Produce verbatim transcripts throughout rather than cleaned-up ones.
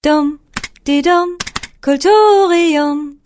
Dum, di dum, Kulturium.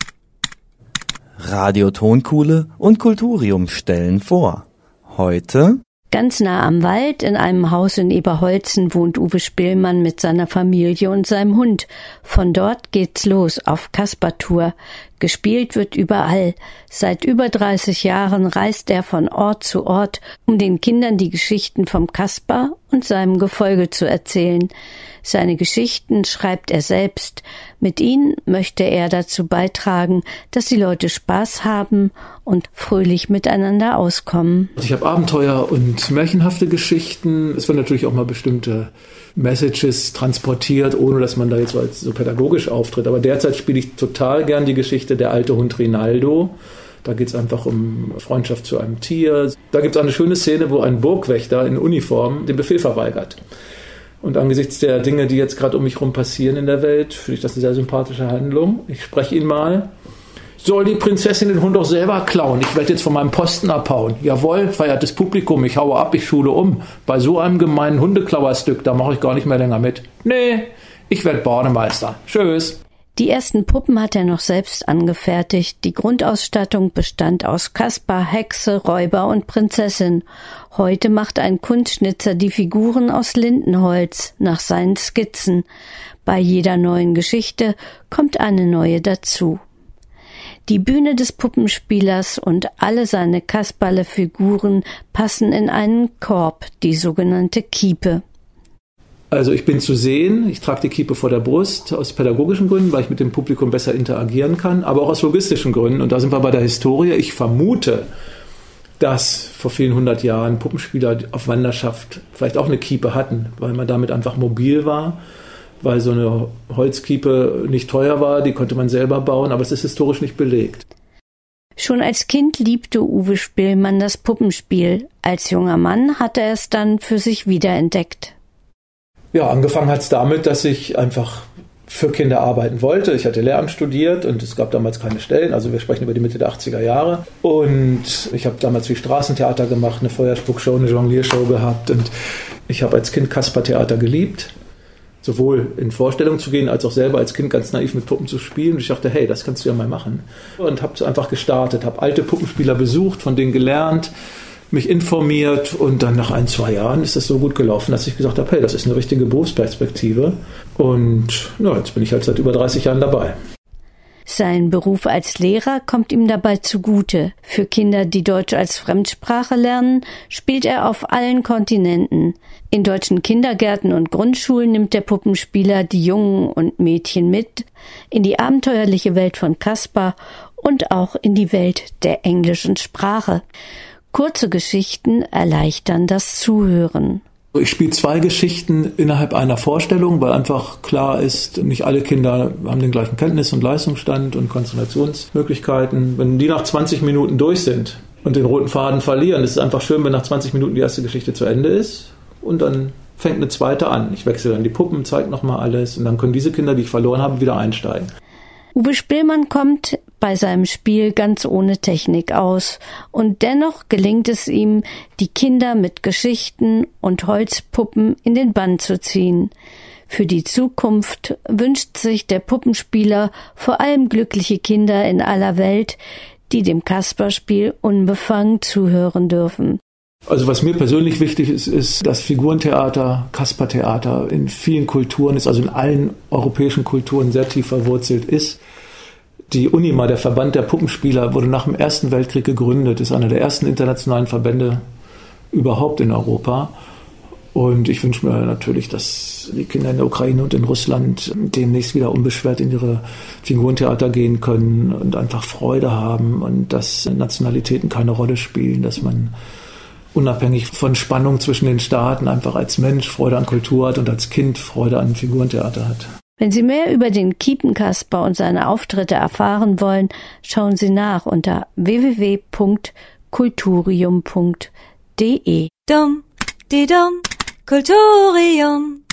Radio Tonkuhle und Kulturium stellen vor. Heute: Ganz nah am Wald, in einem Haus in Eberholzen, wohnt Uwe Spillmann mit seiner Familie und seinem Hund. Von dort geht's los auf Kasper-Tour. Gespielt wird überall. Seit über dreißig Jahren reist er von Ort zu Ort, um den Kindern die Geschichten vom Kasper und seinem Gefolge zu erzählen. Seine Geschichten schreibt er selbst. Mit ihnen möchte er dazu beitragen, dass die Leute Spaß haben und fröhlich miteinander auskommen. Ich habe Abenteuer und märchenhafte Geschichten. Es werden natürlich auch mal bestimmte Messages transportiert, ohne dass man da jetzt so pädagogisch auftritt. Aber derzeit spiele ich total gern die Geschichte Der alte Hund Rinaldo. Da geht es einfach um Freundschaft zu einem Tier. Da gibt es eine schöne Szene, wo ein Burgwächter in Uniform den Befehl verweigert. Und angesichts der Dinge, die jetzt gerade um mich herum passieren in der Welt, finde ich das eine sehr sympathische Handlung. Ich spreche ihn mal. Soll die Prinzessin den Hund doch selber klauen? Ich werde jetzt von meinem Posten abhauen. Jawohl, verehrtes Publikum, ich haue ab, ich schule um. Bei so einem gemeinen Hundeklauerstück, da mache ich gar nicht mehr länger mit. Nee, ich werde Bademeister. Tschüss. Die ersten Puppen hat er noch selbst angefertigt. Die Grundausstattung bestand aus Kasper, Hexe, Räuber und Prinzessin. Heute macht ein Kunstschnitzer die Figuren aus Lindenholz nach seinen Skizzen. Bei jeder neuen Geschichte kommt eine neue dazu. Die Bühne des Puppenspielers und alle seine Kasperle-Figuren passen in einen Korb, die sogenannte Kiepe. Also ich bin zu sehen, ich trage die Kiepe vor der Brust, aus pädagogischen Gründen, weil ich mit dem Publikum besser interagieren kann, aber auch aus logistischen Gründen. Und da sind wir bei der Historie. Ich vermute, dass vor vielen hundert Jahren Puppenspieler auf Wanderschaft vielleicht auch eine Kiepe hatten, weil man damit einfach mobil war, weil so eine Holzkiepe nicht teuer war, die konnte man selber bauen, aber es ist historisch nicht belegt. Schon als Kind liebte Uwe Spillmann das Puppenspiel. Als junger Mann hatte er es dann für sich wiederentdeckt. Ja, angefangen hat es damit, dass ich einfach für Kinder arbeiten wollte. Ich hatte Lehramt studiert und es gab damals keine Stellen. Also wir sprechen über die Mitte der achtziger Jahre. Und ich habe damals viel Straßentheater gemacht, eine Feuerspuckshow, eine Jongliershow gehabt. Und ich habe als Kind Kaspertheater geliebt. Sowohl in Vorstellungen zu gehen, als auch selber als Kind ganz naiv mit Puppen zu spielen. Und ich dachte, hey, das kannst du ja mal machen. Und habe einfach gestartet, habe alte Puppenspieler besucht, von denen gelernt, mich informiert und dann nach ein, zwei Jahren ist das so gut gelaufen, dass ich gesagt habe, hey, das ist eine richtige Berufsperspektive und ja, jetzt bin ich halt seit über dreißig Jahren dabei. Sein Beruf als Lehrer kommt ihm dabei zugute. Für Kinder, die Deutsch als Fremdsprache lernen, spielt er auf allen Kontinenten. In deutschen Kindergärten und Grundschulen nimmt der Puppenspieler die Jungen und Mädchen mit in die abenteuerliche Welt von Kasper und auch in die Welt der englischen Sprache. Kurze Geschichten erleichtern das Zuhören. Ich spiele zwei Geschichten innerhalb einer Vorstellung, weil einfach klar ist, nicht alle Kinder haben den gleichen Kenntnis- und Leistungsstand und Konzentrationsmöglichkeiten. Wenn die nach zwanzig Minuten durch sind und den roten Faden verlieren, ist es einfach schön, wenn nach zwanzig Minuten die erste Geschichte zu Ende ist und dann fängt eine zweite an. Ich wechsle dann die Puppen, zeige nochmal alles und dann können diese Kinder, die ich verloren habe, wieder einsteigen. Uwe Spillmann kommt bei seinem Spiel ganz ohne Technik aus und dennoch gelingt es ihm, die Kinder mit Geschichten und Holzpuppen in den Bann zu ziehen. Für die Zukunft wünscht sich der Puppenspieler vor allem glückliche Kinder in aller Welt, die dem Kasperspiel unbefangen zuhören dürfen. Also was mir persönlich wichtig ist, ist, dass Figurentheater, Kaspertheater in vielen Kulturen ist, also in allen europäischen Kulturen sehr tief verwurzelt ist. Die UNIMA, der Verband der Puppenspieler, wurde nach dem Ersten Weltkrieg gegründet, ist einer der ersten internationalen Verbände überhaupt in Europa. Und ich wünsche mir natürlich, dass die Kinder in der Ukraine und in Russland demnächst wieder unbeschwert in ihre Figurentheater gehen können und einfach Freude haben und dass Nationalitäten keine Rolle spielen, dass man unabhängig von Spannung zwischen den Staaten einfach als Mensch Freude an Kultur hat und als Kind Freude an Figurentheater hat. Wenn Sie mehr über den Kiepenkasper und seine Auftritte erfahren wollen, schauen Sie nach unter w w w punkt kulturium punkt d e. Dum, di dum, Kulturium.